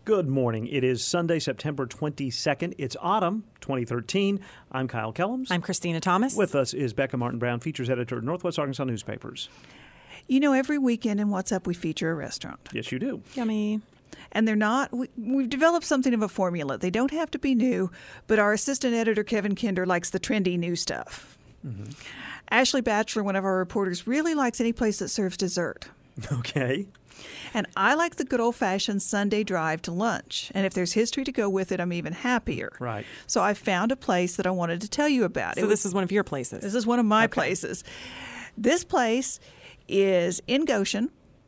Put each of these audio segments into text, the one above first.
Good morning. It is Sunday, September 22nd. It's autumn 2013. I'm Kyle Kellums. I'm Christina Thomas. With us is Becca Martin Brown, features editor at Northwest Arkansas Newspapers. You know, every weekend in What's Up, we feature a restaurant. Yes, you do. Yummy. And they're not, we've developed something of a formula. They don't have to be new, but our assistant editor, Kevin Kinder, likes the trendy new stuff. Mm-hmm. Ashley Batchelor, one of our reporters, really likes any place that serves dessert. Okay. And I like the good old-fashioned Sunday drive to lunch. And if there's history to go with it, I'm even happier. Right. So I found a place that I wanted to tell you about. So this is one of your places. This is one of my places. This place is in Goshen.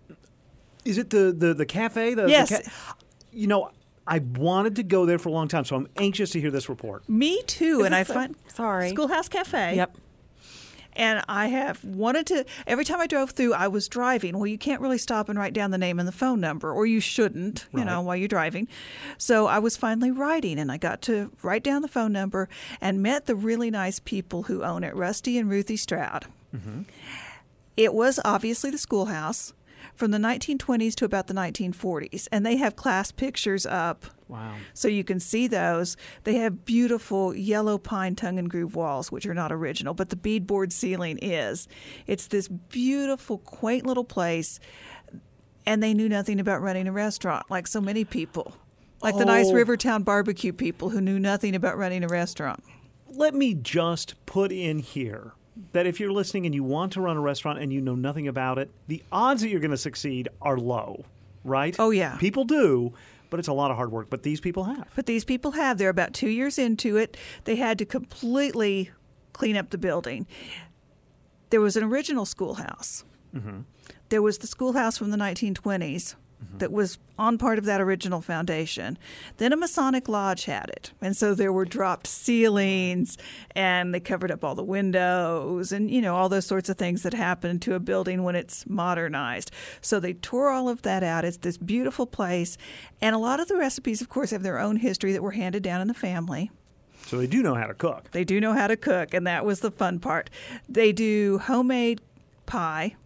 Is it the cafe? Yes. You know, I wanted to go there for a long time, so I'm anxious to hear this report. Me too. Is and I this find sorry. Schoolhouse Cafe. Yep. And I have wanted to, every time I drove through, I was driving. Well, you can't really stop and write down the name and the phone number, or you shouldn't, you know, while you're driving. So I was finally writing, and I got to write down the phone number and met the really nice people who own it, Rusty and Ruthie Stroud. Mm-hmm. It was obviously the schoolhouse from the 1920s to about the 1940s, and they have class pictures up. Wow. So you can see those. They have beautiful yellow pine tongue and groove walls, which are not original, but the beadboard ceiling is. It's this beautiful, quaint little place, and they knew nothing about running a restaurant, like so many people. Like the nice Rivertown barbecue people who knew nothing about running a restaurant. Let me just put in here that if you're listening and you want to run a restaurant and you know nothing about it, the odds that you're going to succeed are low, right? Oh, yeah. People do, but it's a lot of hard work. But these people have. They're about 2 years into it. They had to completely clean up the building. There was an original schoolhouse. Mm-hmm. There was the schoolhouse from the 1920s. Mm-hmm. That was on part of that original foundation. Then a Masonic lodge had it. And so there were dropped ceilings, and they covered up all the windows and, you know, all those sorts of things that happen to a building when it's modernized. So they tore all of that out. It's this beautiful place. And a lot of the recipes, of course, have their own history that were handed down in the family. So they do know how to cook. They do know how to cook, and that was the fun part. They do homemade pie.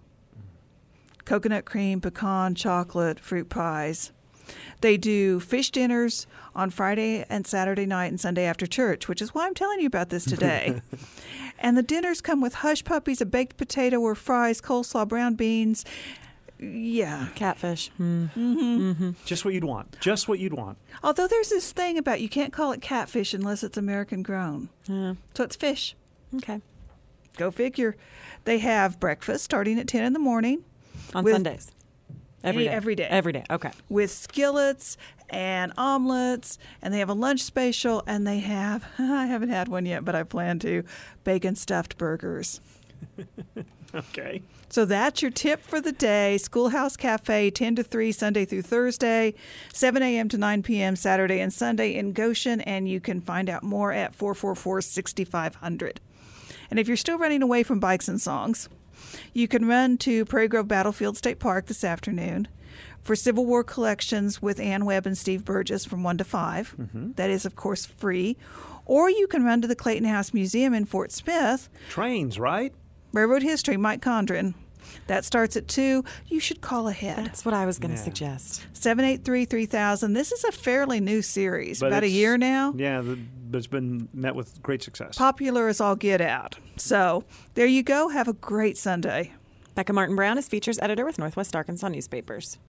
Coconut cream, pecan, chocolate, fruit pies. They do fish dinners on Friday and Saturday night and Sunday after church, which is why I'm telling you about this today. And the dinners come with hush puppies, a baked potato or fries, coleslaw, brown beans. Yeah. Catfish. Mm-hmm. Mm-hmm. Just what you'd want. Just what you'd want. Although there's this thing about you can't call it catfish unless it's American grown. Yeah. So it's fish. Okay. Go figure. They have breakfast starting at 10 in the morning. On Sundays? Every day? Every day. Okay. With skillets and omelets, and they have a lunch special, and they have, I haven't had one yet, but I plan to, bacon stuffed burgers. Okay. So that's your tip for the day. Schoolhouse Cafe, 10 to 3, Sunday through Thursday, 7 a.m. to 9 p.m. Saturday and Sunday in Goshen, and you can find out more at 444-6500. And if you're still running away from bikes and songs, you can run to Prairie Grove Battlefield State Park this afternoon for Civil War collections with Ann Webb and Steve Burgess from 1 to 5. Mm-hmm. That is, of course, free. Or you can run to the Clayton House Museum in Fort Smith. Trains, right? Railroad history, Mike Condren. That starts at 2. You should call ahead. That's what I was going to suggest. 783-3000. This is a fairly new series. About a year now. Yeah, but it's been met with great success. Popular as all get out. So there you go. Have a great Sunday. Becca Martin Brown is features editor with Northwest Arkansas Newspapers.